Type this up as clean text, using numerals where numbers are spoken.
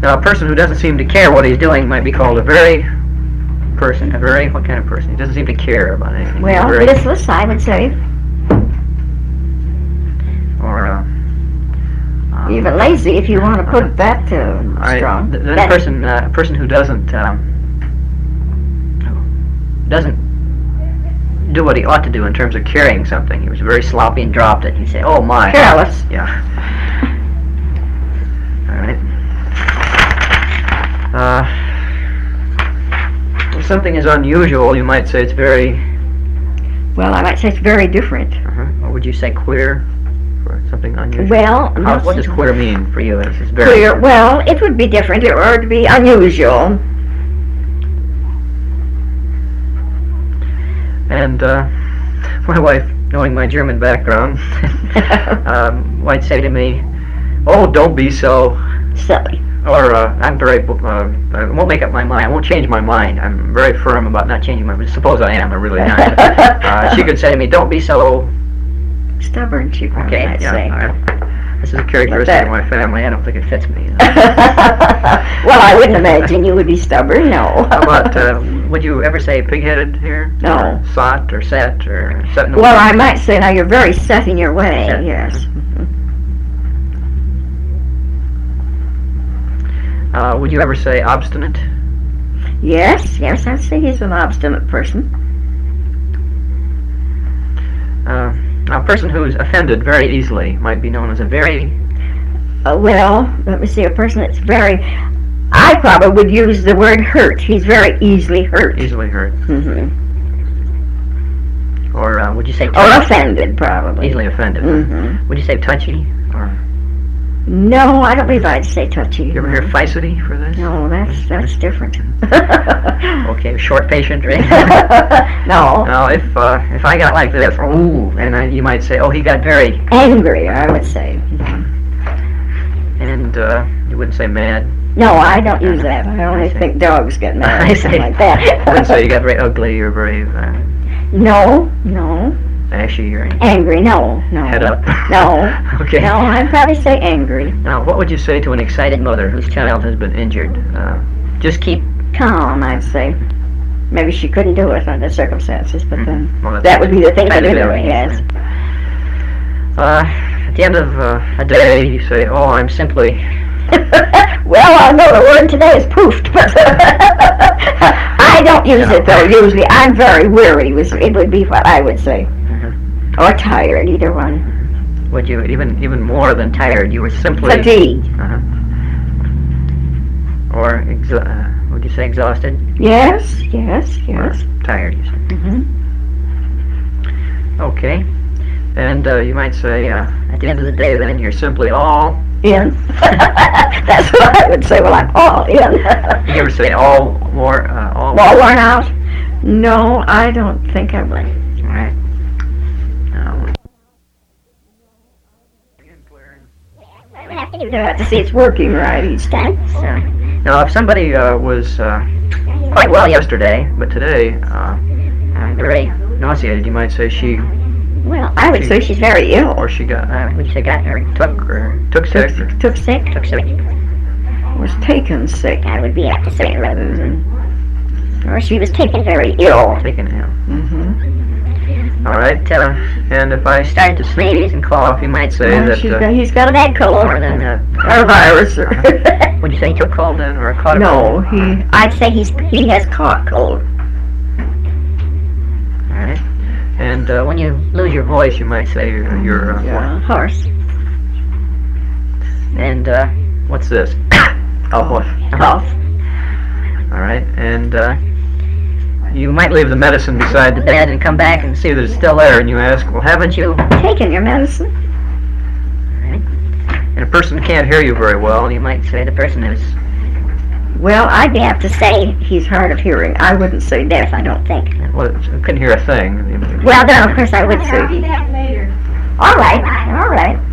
Now, a person who doesn't seem to care what he's doing might be called a very person. A very, what kind of person? He doesn't seem to care about anything. Well, listless, I would say. Or, even lazy, if you want to put that strong. Then a person who doesn't do what he ought to do in terms of carrying something. He was very sloppy and dropped it. You say, "Oh my." Careless. Yeah. All right. If something is unusual, you might say it's very. Well, I might say it's very different. Or would you say queer for something unusual? Well, what does queer mean for you? It's very queer. Well, it would be different, or it would be unusual. And my wife, knowing my German background, might say to me, "Oh, don't be so silly." Or I'm very, I won't make up my mind. I won't change my mind. I'm very firm about not changing my mind. Suppose I am, I'm really not. She could say to me, "Don't be so stubborn." She probably might say. This is a characteristic of my family. I don't think it fits me. Well, I wouldn't imagine you would be stubborn. No. How about? Would you ever say pig-headed here? No. Or sot or set or set in the Well, way? I might say now you're very set in your way. Set. Yes. Would you ever say obstinate? Yes, I'd say he's an obstinate person. A person who's offended very easily might be known as a very... well, let me see, a person that's very... I probably would use the word hurt. He's very easily hurt. Easily hurt. Mm-hmm. Or would you say... Or offended, probably. Easily offended. Mm-hmm. Would you say touchy? Or... No, I don't believe I'd say touchy. You ever hear feisty for this? No, that's different. Okay, short, patient, right? No. Now, if I got like this, ooh, and you might say, "Oh, he got very angry," I would say. And you wouldn't say mad. No, I don't use that. I only think dogs get mad or something like that. I wouldn't say you got very ugly or very. No. Ashy or angry? No. Head up? No. Okay. No, I'd probably say angry. Now, what would you say to an excited mother whose child has been injured? Just keep calm, I'd say. Maybe she couldn't do it under circumstances, but then well, that would be the thing to do. Yes. At the end of a day, you say, "Oh, I'm simply." Well, I know the word today is poofed, but I don't use it though. Usually, I'm very weary. It would be what I would say. Or tired, either one. Would you even more than tired? You were simply fatigued. Or would you say exhausted? Yes. Or tired. You said. Okay. And you might say at the end of the day, then you're simply all in. That's what I would say. Well, I'm all in. You ever say all worn out? No, I don't think I would. All right. You have to see it's working right each time. So, now, if somebody was quite well yesterday, but today very nauseated, you might say she. Well, I would say she's very ill. Or she got. Would you say got or took sick? Took sick. Took sick. Was taken sick. I would be apt to say rather than. Or she was taken very ill. Taken ill. All right. And if I started to sneeze and cough, you might say that he's got a bad cold. Or then or a virus. Would you say he took cold then, or caught a cold? No, I'd say he has caught cold. All right. And when you lose your voice, you might say you're hoarse. And what's this? Cough. All right. And you might leave the medicine beside the bed and come back and see that it's still there, and you ask, "Well, haven't you taken your medicine?" All right. And a person can't hear you very well, you might say the person is. Well, I'd be apt to say he's hard of hearing. I wouldn't say deaf, I don't think. Well, couldn't hear a thing. Well, then, of course, I would say. All right.